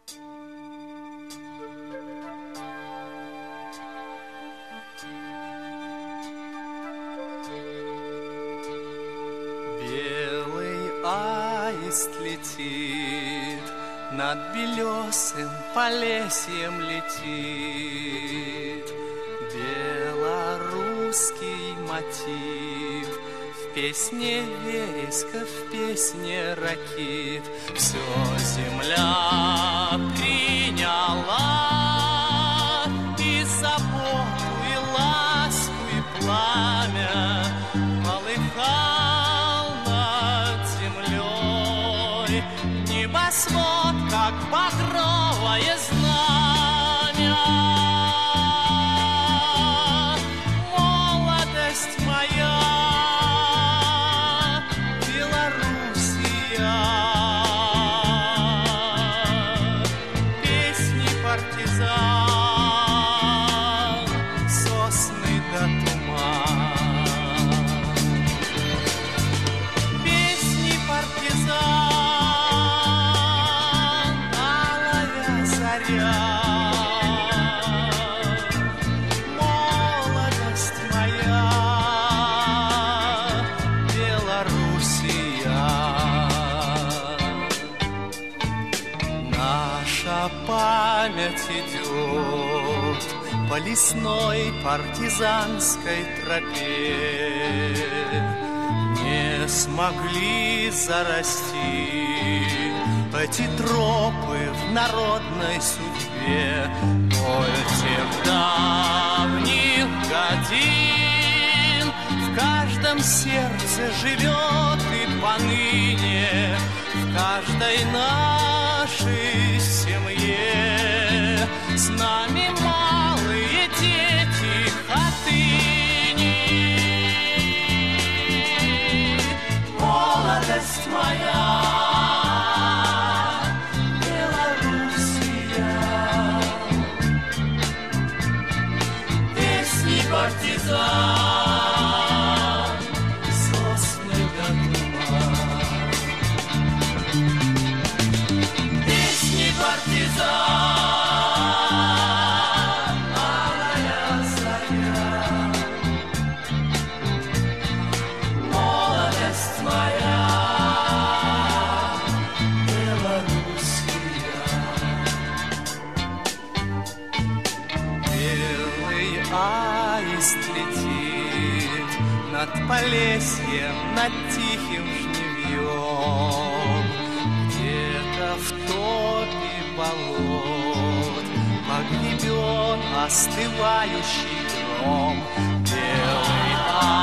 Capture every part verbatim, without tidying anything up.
Белый аист летит, над белесым полесьем летит. Белорусский мотив в песне вереска, в песне ракит. Все земля приняла и заботу, и ласку, и пламя. Полыхал над землей небосвод, как багровое знамя. Молодость моя, Белоруссия, песни партизан, сосны до туман. Песни партизан, алая заря. Молодость моя, Белоруссия. Наша память идет по лесной партизанской тропе. Не смогли зарасти эти тропы в народной судьбе. Боль тех давних годин в каждом сердце живет и поныне, в каждой нашей семье. С нами малые дети Хатыни. Молодость моя, Белоруссия, песни партизан, сосны до туман. Песни партизан, алая заря. Молодость моя, Белоруссия. Белый аист летит над Полесьем, над тихим жнивьем. Где-то в топе болот погребен остывающий гром. Белый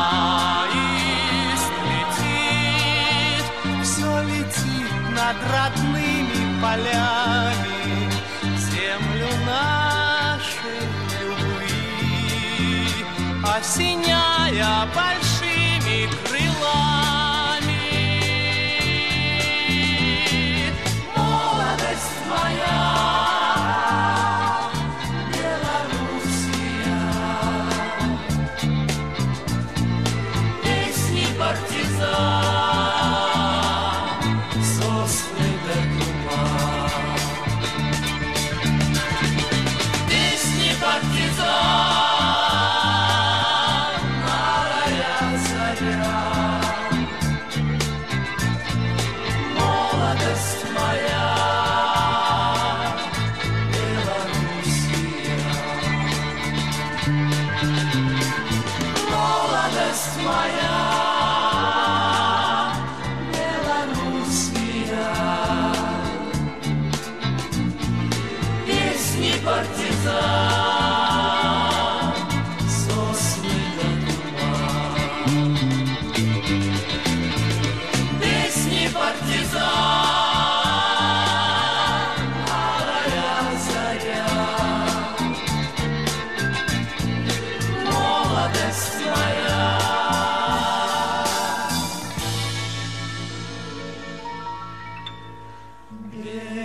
аист летит, все летит над родными полями, землю нашей любви, осеняя большими крылами. Молодость моя, Белоруссия, песни партизан, сосны до туман. Песни партизан, алая заря. Молодость моя, Белоруссия. Молодость моя, Белоруссия, песни партизан, сосны до туман. Песни партизан, алая заря. Молодость моя. Yeah.